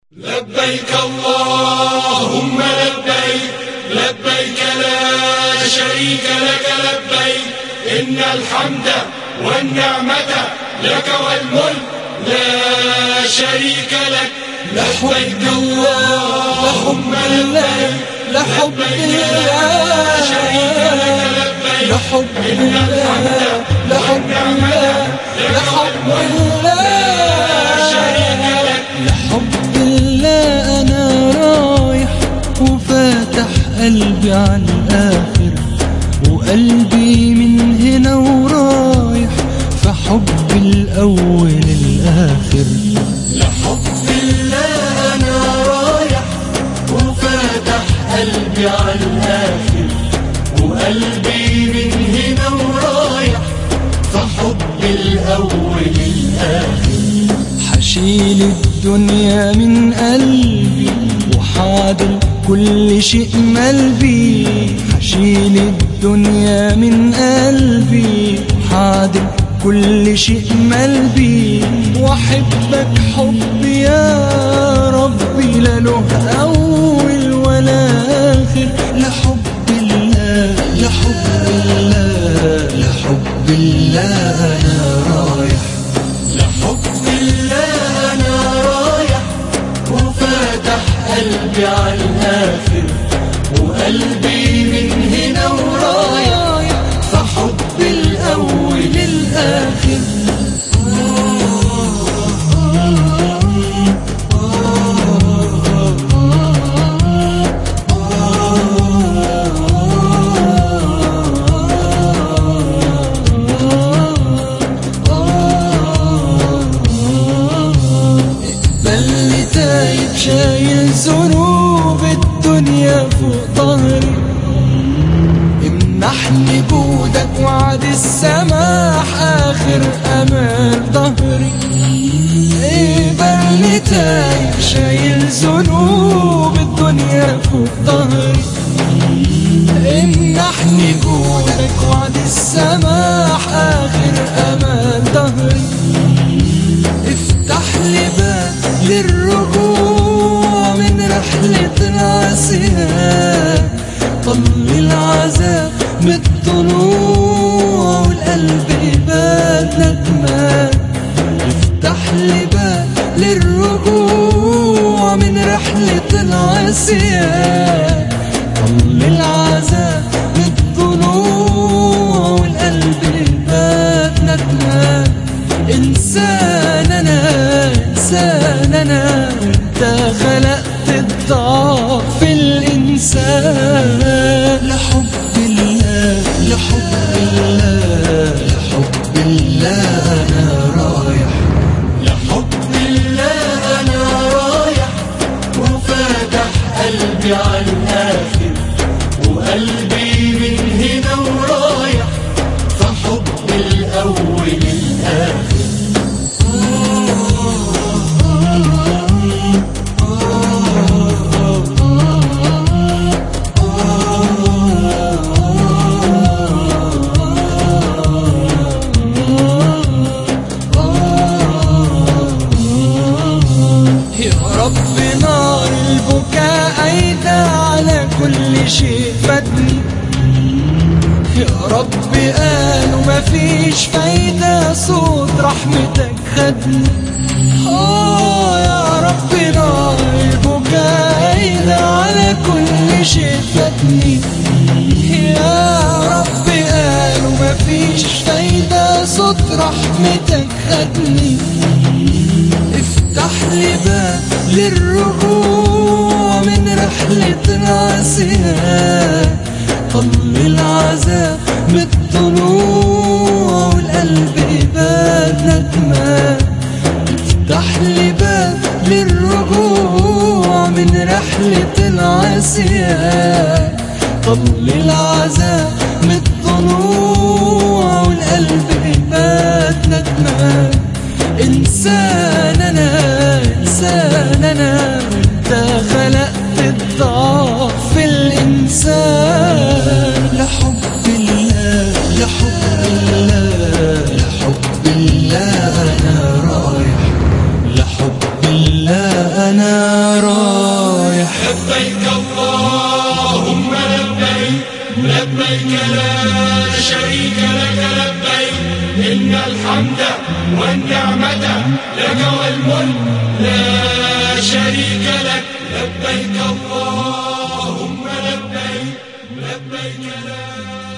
لبيك اللهم لبيك لبيك لا شريك لك لبيك إن الحمد والنعمة لك والملك لا شريك لك لبيك اللهم لبيك لبيك لا شريك لك لبيك إن الحمد والنعمة لك والملك لا شريك لك. لحب الله أنا رايح وفاتح قلبي على الآخر، وقلبي من هنا ورايح في حب الأول الآخر. لحب الله أنا رايح وفاتح قلبي على الآخر، وقلبي من هنا ورايح في حب الأول الآخر. حشيل الدنيا من قلبي وحاضر كل شيء ملبي، حشيل الدنيا من قلبي وحاضر كل شيء ملبي، واحبك حب يا ربي لا له اول ولا اخر. لحب الله لحب الله لحب الله انا رايح، لحب الله أنا رايح وفاتح قلبي على الآخر، وقلبي من هنا ورايح في حب الأول الآخر. شايل ذنوب الدنيا فوق ظهري، امنحني جودك وعد السماح آخر أمان ظهري. قبلني تايب شايل ذنوب الدنيا فوق ظهري، امنحني جودك وعد السماح آخر أمان ظهري. افتح لي باب للرجوع من رحلة العصيان، طل العذاب من الطلوع والقلب يبات ندمان. افتح لي باب للرجوع من رحلة العصيان، طل العذاب من الطلوع والقلب يبات ندمان. إنسان أنا أنت خلقت الضعف في الإنسان. لحب الله لحب الله لحب الله أنا رايح، لحب الله أنا رايح وفاتح قلبي على الآخر، وقلبي من هنا ورايح في حب الأول الآخر. نار البكاء أيدى على كل شيء فاتني، يا رب قالوا مفيش فايدة صوت رحمتك خدني. يا رب نار البكاء أيدى على كل شيء فاتني، يا رب قالوا مفيش فايدة صوت رحمتك خدني. افتح لي باب للرجوع من رحلة العصيان، طل العذاب من الطلوع والقلب يبات ندمان. افتح لي باب للرجوع من رحلة العصيان، طل العذاب من الطلوع والقلب يبات ندمان. إنسان أنا أنت خلقت الضعف في الإنسان. لحب الله لحب الله لحب الله أنا رايح، لحب الله أنا رايح. لبيك اللهم لبيك، لبيك لا شريك لك لبيك، إن الحمد والنعمة لك والملك لا شريك لك. لبيك اللهم لبيك، لبيك لا